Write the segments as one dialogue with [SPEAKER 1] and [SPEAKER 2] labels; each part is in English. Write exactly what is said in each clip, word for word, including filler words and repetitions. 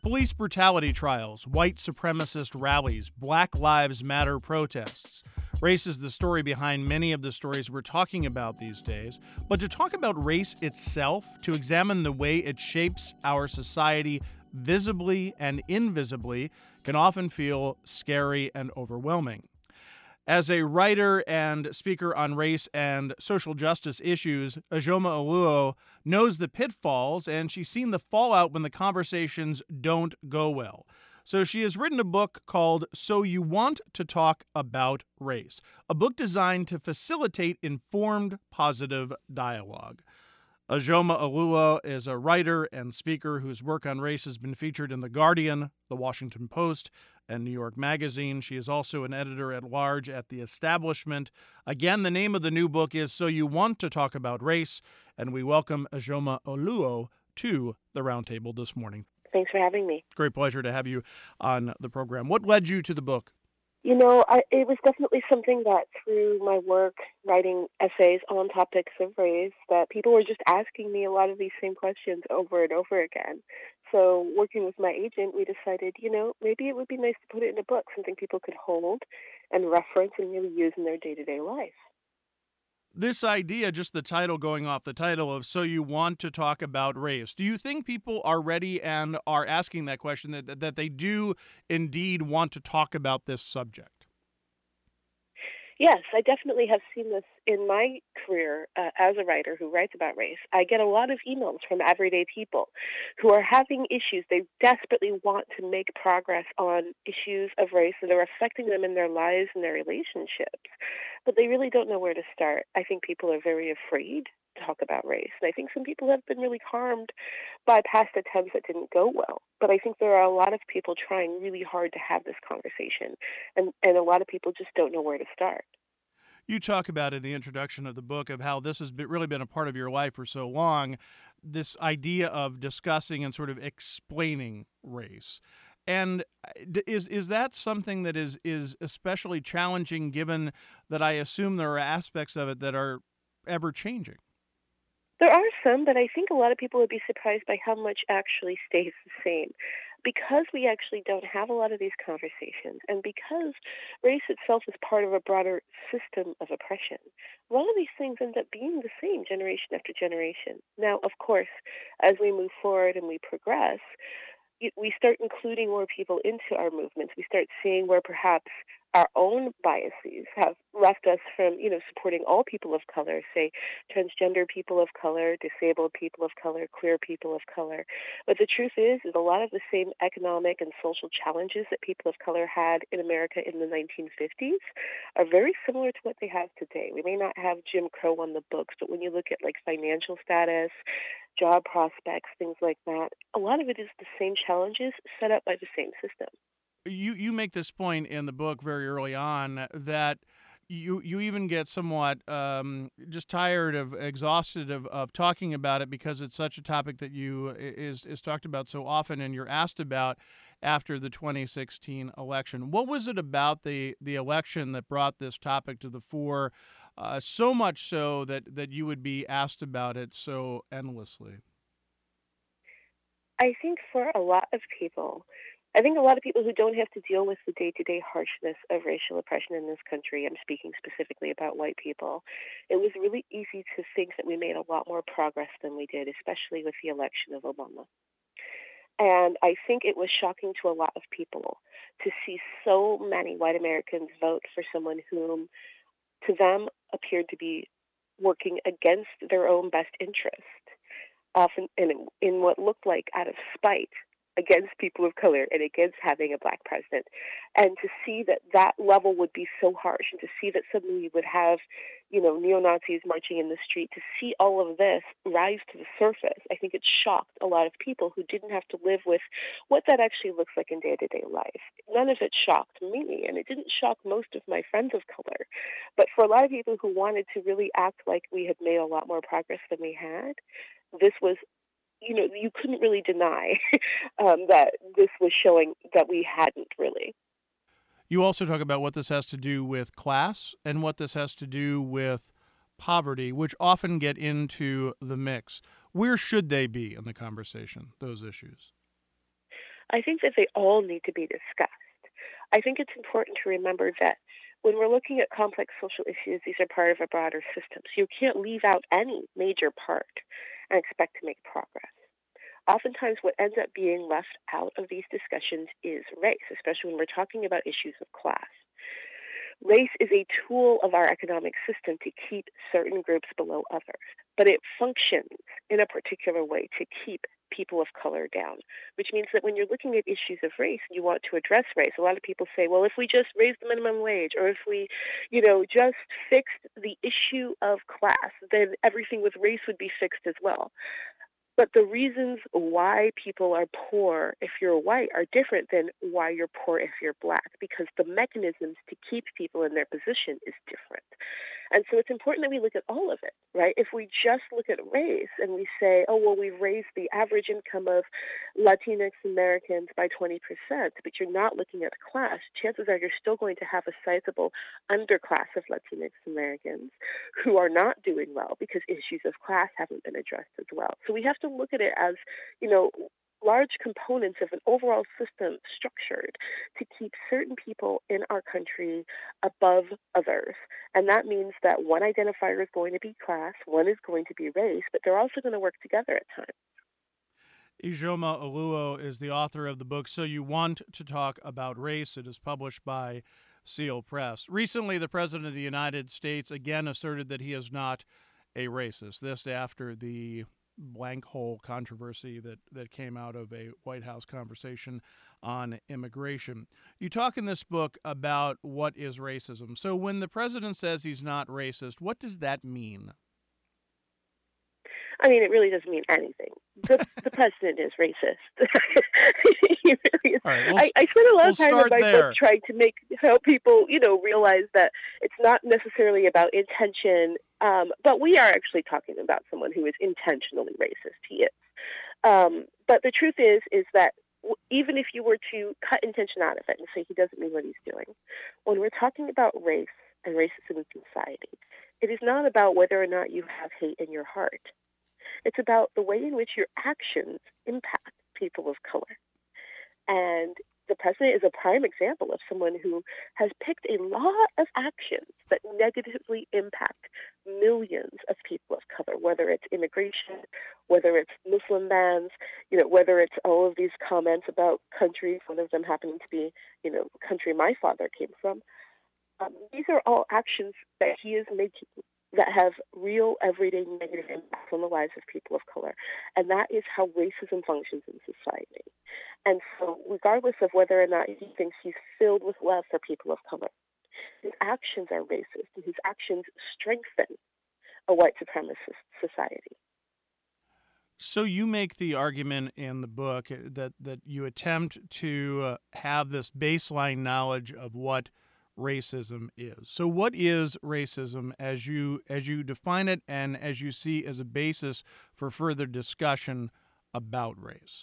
[SPEAKER 1] Police brutality trials, white supremacist rallies, Black Lives Matter protests. Race is the story behind many of the stories we're talking about these days. But to talk about race itself, to examine the way it shapes our society visibly and invisibly, can often feel scary and overwhelming. As a writer and speaker on race and social justice issues, Ijeoma Oluo knows the pitfalls, and she's seen the fallout when the conversations don't go well. So she has written a book called So You Want to Talk About Race, a book designed to facilitate informed, positive dialogue. Ijeoma Oluo is a writer and speaker whose work on race has been featured in The Guardian, The Washington Post, and New York Magazine. She is also an editor-at-large at The Establishment. Again, the name of the new book is So You Want to Talk About Race, and we welcome Ijeoma Oluo to the Roundtable this morning.
[SPEAKER 2] Thanks for having me.
[SPEAKER 1] Great pleasure to have you on the program. What led you to the book?
[SPEAKER 2] You know, I, it was definitely something that through my work writing essays on topics of race, that people were just asking me a lot of these same questions over and over again. So working with my agent, we decided, you know, maybe it would be nice to put it in a book, something people could hold and reference and really use in their day-to-day life.
[SPEAKER 1] This idea, just the title going off the title of So You Want to Talk About Race, do you think people are ready and are asking that question, that, that they do indeed want to talk about this subject?
[SPEAKER 2] Yes, I definitely have seen this in my career uh, as a writer who writes about race. I get a lot of emails from everyday people who are having issues. They desperately want to make progress on issues of race that are affecting them in their lives and their relationships, but they really don't know where to start. I think people are very afraid to talk about race, and I think some people have been really harmed by past attempts that didn't go well. But I think there are a lot of people trying really hard to have this conversation, and, and a lot of people just don't know where to start.
[SPEAKER 1] You talk about in the introduction of the book of how this has been, really been a part of your life for so long, this idea of discussing and sort of explaining race. And is is that something that is is especially challenging, given that I assume there are aspects of it that are ever changing?
[SPEAKER 2] There are some, but I think a lot of people would be surprised by how much actually stays the same. Because we actually don't have a lot of these conversations, and because race itself is part of a broader system of oppression, a lot of these things end up being the same generation after generation. Now, of course, as we move forward and we progress, we start including more people into our movements. We start seeing where perhaps our own biases have left us from, you know, supporting all people of color, say transgender people of color, disabled people of color, queer people of color. But the truth is, is a lot of the same economic and social challenges that people of color had in America in the nineteen fifties are very similar to what they have today. We may not have Jim Crow on the books, but when you look at like financial status, job prospects, things like that, a lot of it is the same challenges set up by the same system.
[SPEAKER 1] You you make this point in the book very early on that you you even get somewhat um, just tired of, exhausted of, of talking about it because it's such a topic that you is is talked about so often and you're asked about after the twenty sixteen election. What was it about the the election that brought this topic to the fore, uh, so much so that that you would be asked about it so endlessly?
[SPEAKER 2] I think for a lot of people, I think a lot of people who don't have to deal with the day-to-day harshness of racial oppression in this country, I'm speaking specifically about white people, it was really easy to think that we made a lot more progress than we did, especially with the election of Obama. And I think it was shocking to a lot of people to see so many white Americans vote for someone whom, to them, appeared to be working against their own best interest, often in, in what looked like out of spite against people of color and against having a black president. And to see that that level would be so harsh, and to see that suddenly you would have, you know, neo-Nazis marching in the street, to see all of this rise to the surface, I think it shocked a lot of people who didn't have to live with what that actually looks like in day-to-day life. None of it shocked me, and it didn't shock most of my friends of color. But for a lot of people who wanted to really act like we had made a lot more progress than we had, this was, you know, you couldn't really deny um, that this was showing that we hadn't really.
[SPEAKER 1] You also talk about what this has to do with class and what this has to do with poverty, which often get into the mix. Where should they be in the conversation, those issues?
[SPEAKER 2] I think that they all need to be discussed. I think it's important to remember that when we're looking at complex social issues, these are part of a broader system. So you can't leave out any major part and expect to make progress. Oftentimes, what ends up being left out of these discussions is race, especially when we're talking about issues of class. Race is a tool of our economic system to keep certain groups below others, but it functions in a particular way to keep people of color down, which means that when you're looking at issues of race and you want to address race, a lot of people say, well, if we just raised the minimum wage or if we, you know, just fixed the issue of class, then everything with race would be fixed as well. But the reasons why people are poor if you're white are different than why you're poor if you're black, because the mechanisms to keep people in their position is different. And so it's important that we look at all of it, right? If we just look at race and we say, oh, well, we've raised the average income of Latinx Americans by twenty percent, but you're not looking at class, chances are you're still going to have a sizable underclass of Latinx Americans who are not doing well because issues of class haven't been addressed as well. So we have to look at it as, you know, large components of an overall system structured to keep certain people in our country above others. And that means that one identifier is going to be class, one is going to be race, but they're also going to work together at times.
[SPEAKER 1] Ijeoma Oluo is the author of the book So You Want to Talk About Race. It is published by Seal Press. Recently, the President of the United States again asserted that he is not a racist. This after the blank hole controversy that, that came out of a White House conversation on immigration. You talk in this book about what is racism. So when the president says he's not racist, what does that mean?
[SPEAKER 2] I mean, it really doesn't mean anything. The, the president is racist. He really is.
[SPEAKER 1] All right, we'll,
[SPEAKER 2] I, I spend a lot
[SPEAKER 1] we'll
[SPEAKER 2] of time in my
[SPEAKER 1] there.
[SPEAKER 2] book trying to make help people, you know, realize that it's not necessarily about intention, um, but we are actually talking about someone who is intentionally racist. He is. Um, but the truth is, is that even if you were to cut intention out of it and say he doesn't mean what he's doing, when we're talking about race and racism in society, it is not about whether or not you have hate in your heart. It's about the way in which your actions impact people of color. And the president is a prime example of someone who has picked a lot of actions that negatively impact millions of people of color, whether it's immigration, whether it's Muslim bans, you know, whether it's all of these comments about countries, one of them happening to be, you know, the country my father came from. Um, these are all actions that he is making that have real, everyday negative impacts on the lives of people of color. And that is how racism functions in society. And so regardless of whether or not he thinks he's filled with love for people of color, his actions are racist, and his actions strengthen a white supremacist society.
[SPEAKER 1] So you make the argument in the book that, that you attempt to uh, have this baseline knowledge of what racism is. So what is racism as you as you define it and as you see as a basis for further discussion about race?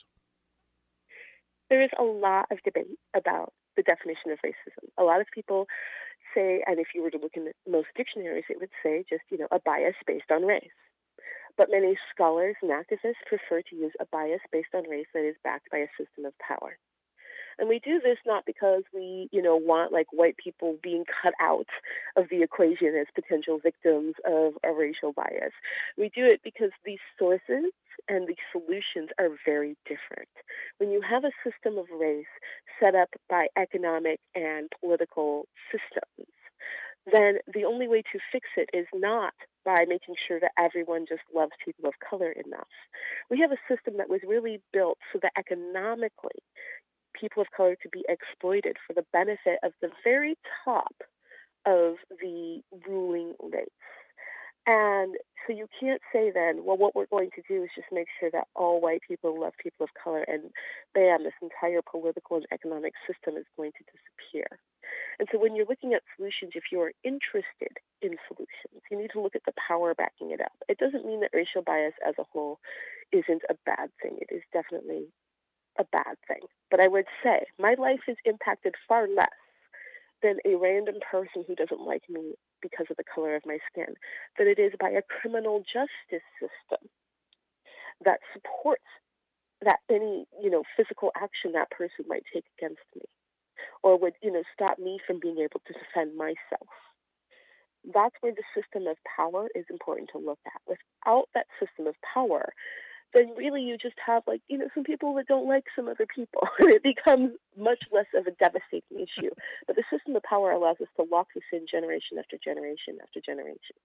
[SPEAKER 2] There is a lot of debate about the definition of racism. A lot of people say, and if you were to look in most dictionaries, it would say just, you know, a bias based on race. But many scholars and activists prefer to use a bias based on race that is backed by a system of power. And we do this not because we, you know, want like white people being cut out of the equation as potential victims of a racial bias. We do it because these sources and the solutions are very different. When you have a system of race set up by economic and political systems, then the only way to fix it is not by making sure that everyone just loves people of color enough. We have a system that was really built so that economically people of color could be exploited for the benefit of the very top of the ruling race. And so you can't say then, well, what we're going to do is just make sure that all white people love people of color and bam, this entire political and economic system is going to disappear. And so when you're looking at solutions, if you're interested in solutions, you need to look at the power backing it up. It doesn't mean that racial bias as a whole isn't a bad thing. It is definitely a bad thing. But I would say my life is impacted far less than a random person who doesn't like me because of the color of my skin, than it is by a criminal justice system that supports that any, you know, physical action that person might take against me or would, you know, stop me from being able to defend myself. That's where the system of power is important to look at. Without that system of power, then really you just have, like, you know, some people that don't like some other people. And it becomes much less of a devastating issue. But the system of power allows us to lock this in generation after generation after generation.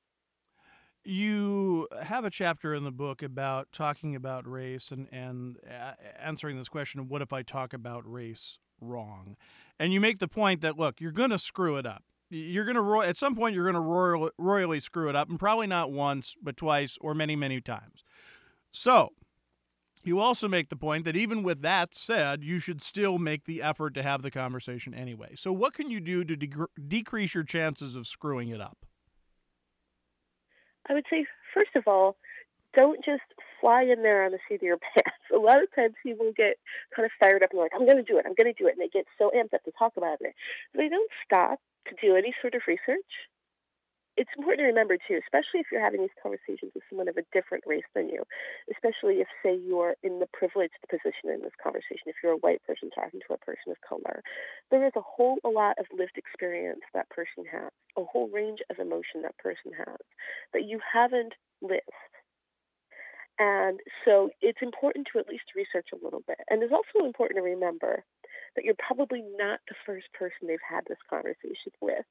[SPEAKER 1] You have a chapter in the book about talking about race and, and a- answering this question of what if I talk about race wrong? And you make the point that, look, you're going to screw it up. You're going to, ro- at some point, you're going to royal, royally screw it up, and probably not once, but twice or many, many times. So you also make the point that even with that said, you should still make the effort to have the conversation anyway. So what can you do to degr decrease your chances of screwing it up?
[SPEAKER 2] I would say, first of all, don't just fly in there on the seat of your pants. A lot of times people get kind of fired up and like, I'm going to do it, I'm going to do it. And they get so amped up to talk about it. They don't stop to do any sort of research. It's important to remember, too, especially if you're having these conversations with someone of a different race than you, especially if, say, you're in the privileged position in this conversation, if you're a white person talking to a person of color. There is a whole a lot of lived experience that person has, a whole range of emotion that person has that you haven't lived. And so it's important to at least research a little bit. And it's also important to remember that you're probably not the first person they've had this conversation with.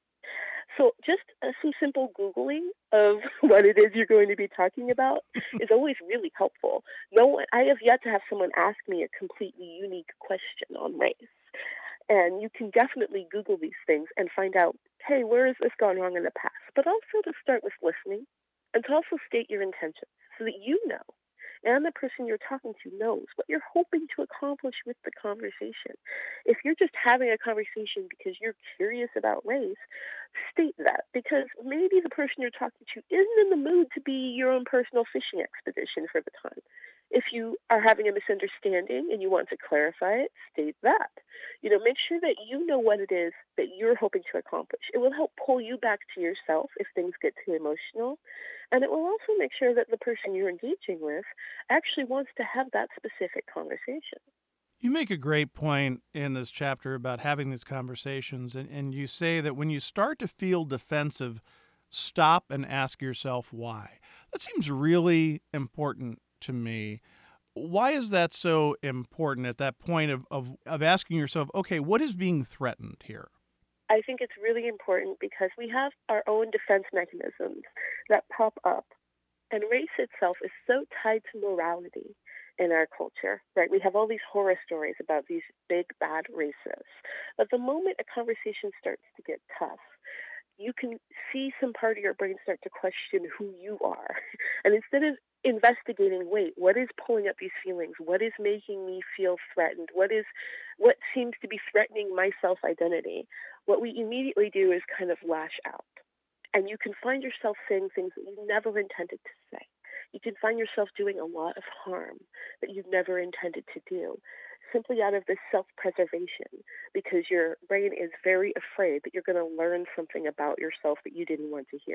[SPEAKER 2] So just uh, some simple Googling of what it is you're going to be talking about is always really helpful. No one, I have yet to have someone ask me a completely unique question on race. And you can definitely Google these things and find out, hey, where has this gone wrong in the past? But also to start with listening and to also state your intentions so that you know and the person you're talking to knows what you're hoping to accomplish with the conversation. If you're just having a conversation because you're curious about race, state that, because maybe the person you're talking to isn't in the mood to be your own personal fishing expedition for the time. If you are having a misunderstanding and you want to clarify it, state that. You know, make sure that you know what it is that you're hoping to accomplish. It will help pull you back to yourself if things get too emotional. And it will also make sure that the person you're engaging with actually wants to have that specific conversation.
[SPEAKER 1] You make a great point in this chapter about having these conversations, and, and you say that when you start to feel defensive, stop and ask yourself why. That seems really important to me. Why is that so important at that point of, of, of asking yourself, okay, what is being threatened here?
[SPEAKER 2] I think it's really important because we have our own defense mechanisms that pop up. And race itself is so tied to morality in our culture, right? We have all these horror stories about these big, bad racists. But the moment a conversation starts to get tough, you can see some part of your brain start to question who you are. And instead of investigating, wait, what is pulling up these feelings? What is making me feel threatened? What is what seems to be threatening my self-identity? What we immediately do is kind of lash out. And you can find yourself saying things that you never intended to say. You can find yourself doing a lot of harm that you've never intended to do, simply out of this self-preservation, because your brain is very afraid that you're going to learn something about yourself that you didn't want to hear.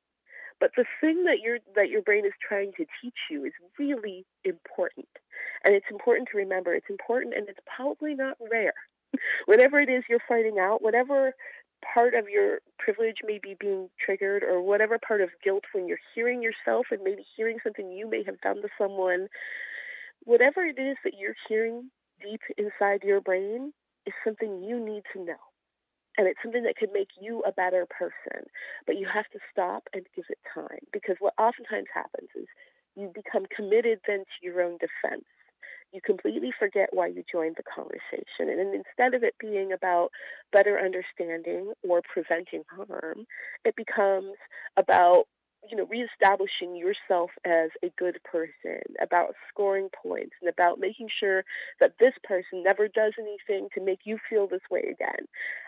[SPEAKER 2] But the thing that your that your brain is trying to teach you is really important. And it's important to remember. It's important, and it's probably not rare. Whatever it is you're finding out, whatever part of your privilege may be being triggered, or whatever part of guilt when you're hearing yourself and maybe hearing something you may have done to someone, whatever it is that you're hearing deep inside your brain is something you need to know. And it's something that could make you a better person. But you have to stop and give it time. Because what oftentimes happens is you become committed then to your own defense. You completely forget why you joined the conversation. And instead of it being about better understanding or preventing harm, it becomes about, you know, reestablishing yourself as a good person, about scoring points, and about making sure that this person never does anything to make you feel this way again.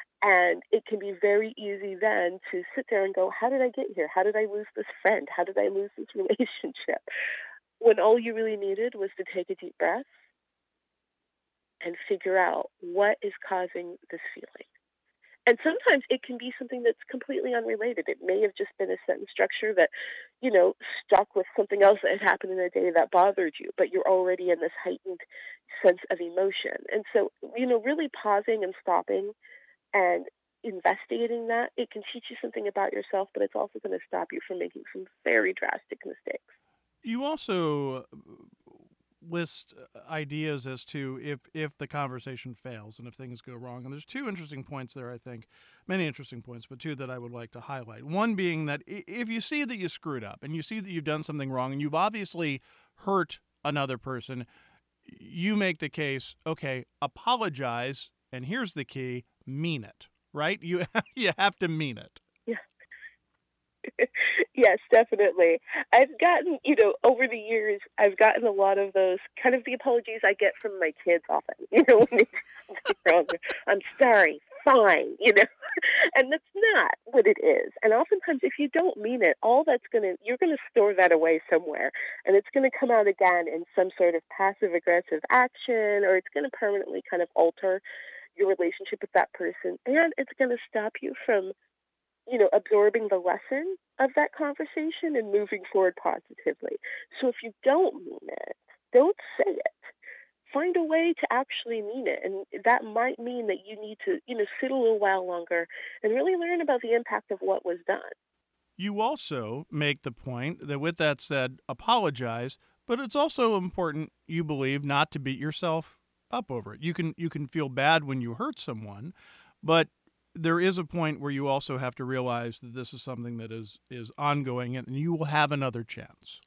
[SPEAKER 2] And it can be very easy then to sit there and go, how did I get here? How did I lose this friend? How did I lose this relationship? When all you really needed was to take a deep breath and figure out what is causing this feeling. And sometimes it can be something that's completely unrelated. It may have just been a sentence structure that, you know, stuck with something else that had happened in the day that bothered you, but you're already in this heightened sense of emotion. And so, you know, really pausing and stopping and investigating that, it can teach you something about yourself, but it's also going to stop you from making some very drastic mistakes.
[SPEAKER 1] You also list uh, ideas as to if if the conversation fails and if things go wrong. And there's two interesting points there, I think, many interesting points, but two that I would like to highlight. One being that if you see that you screwed up and you see that you've done something wrong and you've obviously hurt another person, you make the case, okay, apologize, and here's the key, mean it, right? You you have to mean it.
[SPEAKER 2] Yeah. Yes, definitely. I've gotten, you know, over the years, I've gotten a lot of those kind of the apologies I get from my kids often, you know, when they do something wrong. I'm sorry, fine, you know, and that's not what it is. And oftentimes, if you don't mean it, all that's going to, you're going to store that away somewhere, and it's going to come out again in some sort of passive aggressive action, or it's going to permanently kind of alter your relationship with that person, and it's going to stop you from, you know, absorbing the lesson of that conversation and moving forward positively. So if you don't mean it, don't say it. Find a way to actually mean it. And that might mean that you need to, you know, sit a little while longer and really learn about the impact of what was done.
[SPEAKER 1] You also make the point that with that said, apologize, but it's also important, you believe, not to beat yourself up over it. You can you can feel bad when you hurt someone, but there is a point where you also have to realize that this is something that is is ongoing and you will have another chance.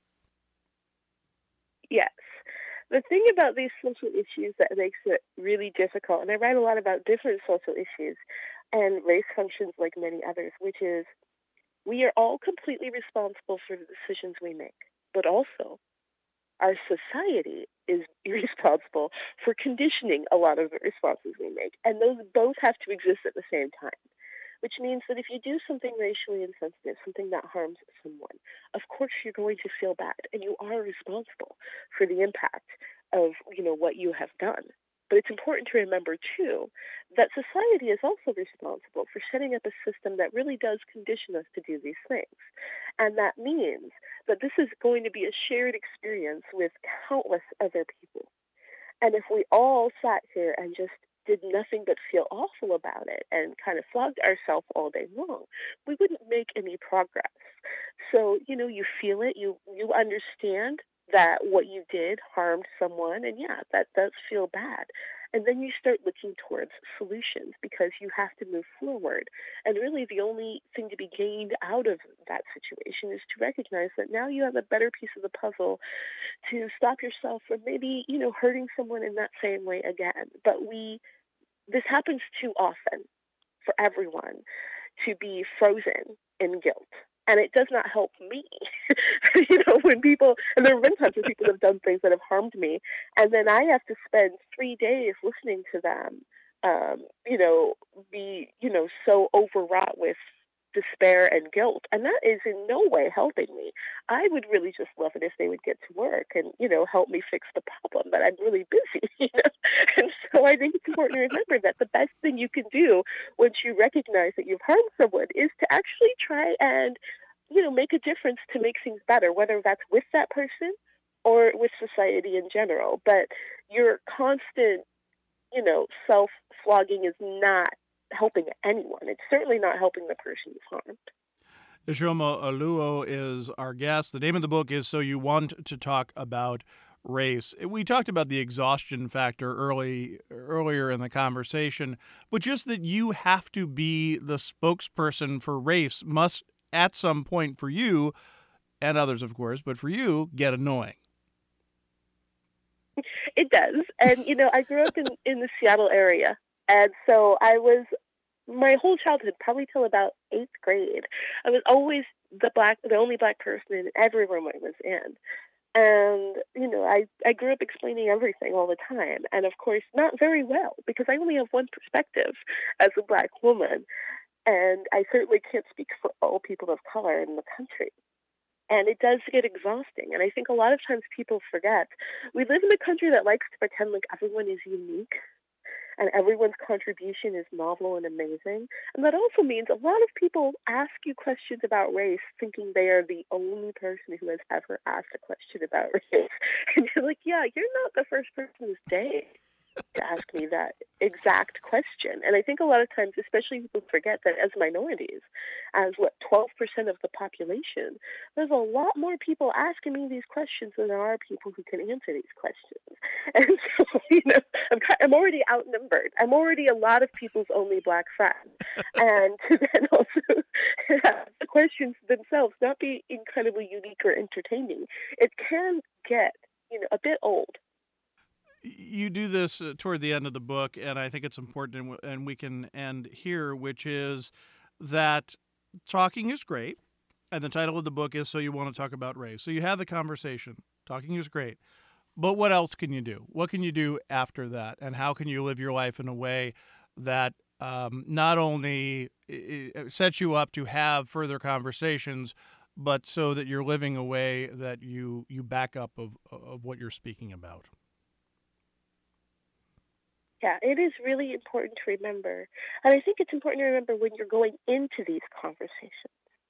[SPEAKER 2] Yes. The thing about these social issues that makes it really difficult, and I write a lot about different social issues, and race functions like many others, which is we are all completely responsible for the decisions we make, but also our society is responsible for conditioning a lot of the responses we make. And those both have to exist at the same time, which means that if you do something racially insensitive, something that harms someone, of course you're going to feel bad and you are responsible for the impact of, you know, what you have done. But it's important to remember, too, that society is also responsible for setting up a system that really does condition us to do these things. And that means that this is going to be a shared experience with countless other people. And if we all sat here and just did nothing but feel awful about it and kind of flogged ourselves all day long, we wouldn't make any progress. So, you know, you feel it, you you understand that what you did harmed someone, and yeah, that does feel bad. And then you start looking towards solutions because you have to move forward. And really, the only thing to be gained out of that situation is to recognize that now you have a better piece of the puzzle to stop yourself from maybe, you know, hurting someone in that same way again. But we, this happens too often for everyone to be frozen in guilt. And it does not help me. You know, when people, and there have been times where people have done things that have harmed me, and then I have to spend three days listening to them, um, you know, be, you know, so overwrought with despair and guilt. And that is in no way helping me. I would really just love it if they would get to work and, you know, help me fix the problem, but I'm really busy, you know. And so I think it's important to remember that the best thing you can do once you recognize that you've harmed someone is to actually try and, you know, make a difference to make things better, whether that's with that person or with society in general. But your constant, you know, self-flogging is not helping anyone. It's certainly not helping the person who's harmed.
[SPEAKER 1] Ishoma Oluo is our guest. The name of the book is So You Want to Talk About Race. We talked about the exhaustion factor early earlier in the conversation, but just that you have to be the spokesperson for race must, at some point for you, and others, of course, but for you, get annoying.
[SPEAKER 2] It does. And, you know, I grew up in, in the Seattle area. And so I was, my whole childhood, probably till about eighth grade, I was always the black, the only black person in every room I was in. And, you know, I, I grew up explaining everything all the time. And of course, not very well, because I only have one perspective as a black woman. And I certainly can't speak for all people of color in the country. And it does get exhausting. And I think a lot of times people forget we live in a country that likes to pretend like everyone is unique. and everyone's contribution is novel and amazing. And that also means a lot of people ask you questions about race thinking they are the only person who has ever asked a question about race. And you're like, yeah, you're not the first person this day to ask me that exact question. And I think a lot of times, especially people forget that as minorities, as what, twelve percent of the population, there's a lot more people asking me these questions than there are people who can answer these questions. And so, you know, I'm, I'm already outnumbered. I'm already a lot of people's only black friend. And to then also have the questions themselves not be incredibly unique or entertaining, it can get, you know, a bit old.
[SPEAKER 1] You do this uh, toward the end of the book, and I think it's important, and, w- and we can end here, which is that talking is great, and the title of the book is So You Want to Talk About Race. So you have the conversation. Talking is great. But what else can you do? What can you do after that? And how can you live your life in a way that um, not only i- i- sets you up to have further conversations, but so that you're living a way that you, you back up of, of what you're speaking about?
[SPEAKER 2] Yeah, it is really important to remember. And I think it's important to remember when you're going into these conversations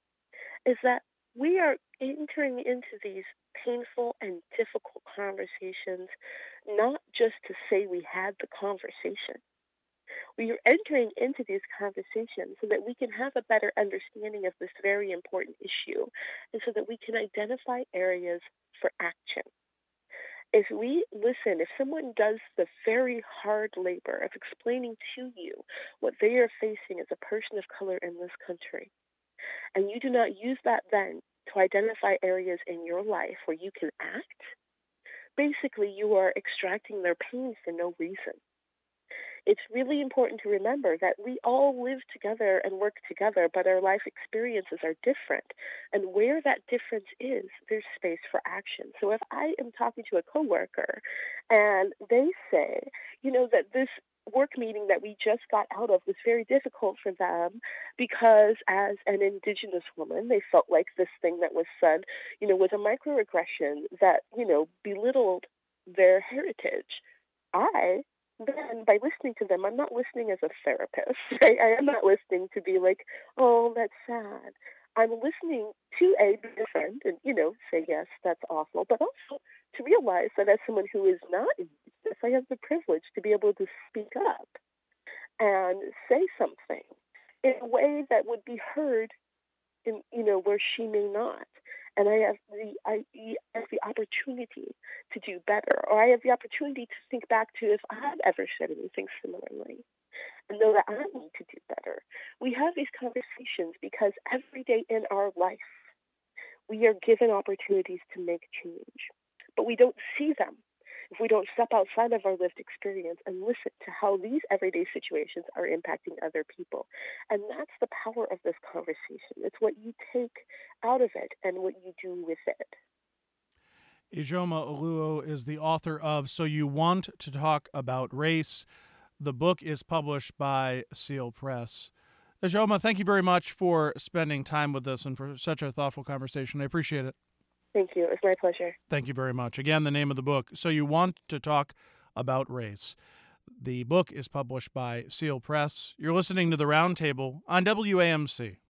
[SPEAKER 2] is that we are entering into these painful and difficult conversations not just to say we had the conversation. We are entering into these conversations so that we can have a better understanding of this very important issue and so that we can identify areas for action. If we listen, if someone does the very hard labor of explaining to you what they are facing as a person of color in this country, and you do not use that then to identify areas in your life where you can act, basically you are extracting their pain for no reason. It's really important to remember that we all live together and work together, but our life experiences are different. And where that difference is, there's space for action. So if I am talking to a coworker and they say, you know, that this work meeting that we just got out of was very difficult for them because as an indigenous woman, they felt like this thing that was said, you know, was a microaggression that, you know, belittled their heritage. I then by listening to them, I'm not listening as a therapist, right? I am not listening to be like, oh, that's sad. I'm listening to a be a friend and, you know, say, yes, that's awful, but also to realize that as someone who is not in this, I have the privilege to be able to speak up and say something in a way that would be heard in, you know, where she may not. And I have the I have the opportunity to do better, or I have the opportunity to think back to if I've ever said anything similarly, and know that I need to do better. We have these conversations because every day in our life we are given opportunities to make change, but we don't see them if we don't step outside of our lived experience and listen to how these everyday situations are impacting other people. And that's the power of this conversation. It's what you take out of it and what you do with it.
[SPEAKER 1] Ijeoma Oluo is the author of So You Want to Talk About Race. The book is published by Seal Press. Ijeoma, thank you very much for spending time with us and for such a thoughtful conversation. I appreciate it.
[SPEAKER 2] Thank you. It was my pleasure.
[SPEAKER 1] Thank you very much. Again, the name of the book, So You Want to Talk About Race. The book is published by Seal Press. You're listening to The Roundtable on W A M C.